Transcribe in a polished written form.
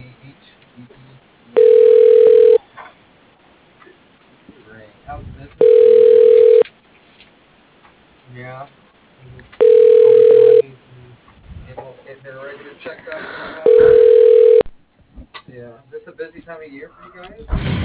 Great. How's business been? Yeah. Overcoming getting their regular checkups and whatnot. Yeah. Is this a busy time of year for you guys?